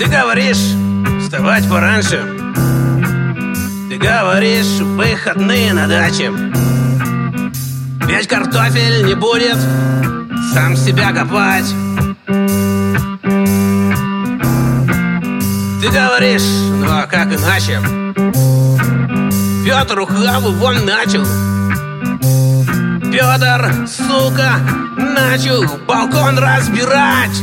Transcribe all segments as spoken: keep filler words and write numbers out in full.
Ты говоришь, вставать пораньше. Ты говоришь, выходные на даче. Ведь картофель не будет сам себя копать. Ты говоришь, ну а как иначе? Петр ухабу вон начал. Петр, сука, начал балкон разбирать.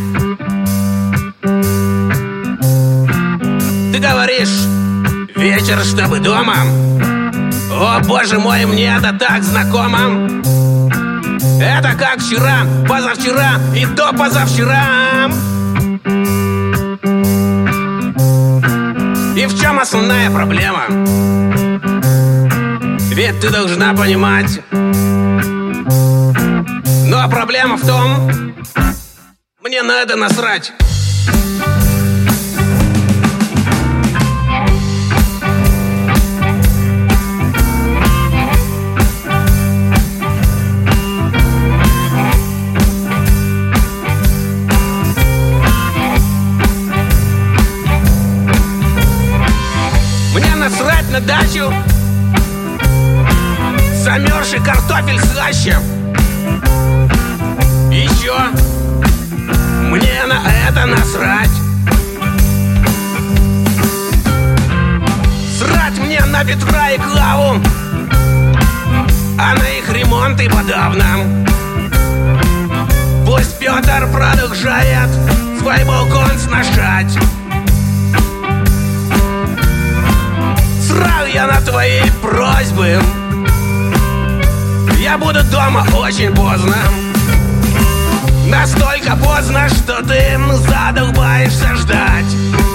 Ты говоришь, вечер, чтобы дома. О, боже мой, мне это так знакомо. Это как вчера, позавчера и до позавчера. И в чем основная проблема? Ведь ты должна понимать. Но проблема в том, мне на это насрать. Мне насрать на дачу, замерзший картофель с хащем. Еще мне на это насрать. Срать мне на Петра и Клаву, а на их ремонт и подавно. Пусть Петр продолжает свой балкон сношать. Срал я на твои просьбы. Я буду дома очень поздно. Настолько поздно, что ты задолбаешься ждать.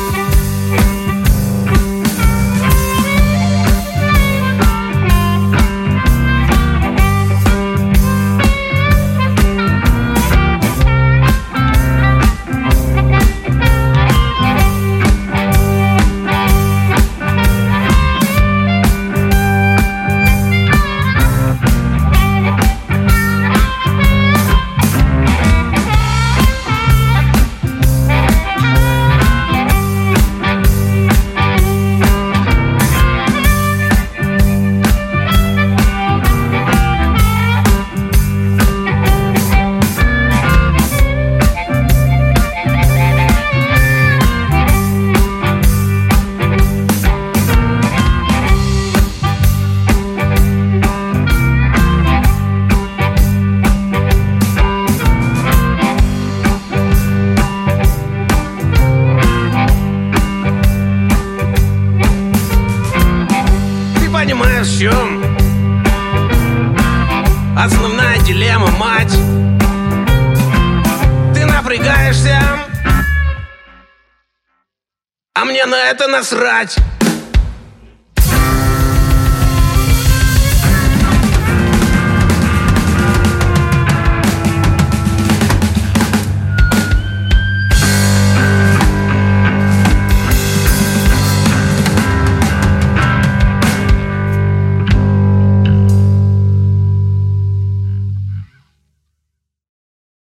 Понимаешь, в чем основная дилемма, мать? Ты напрягаешься, а мне на это насрать.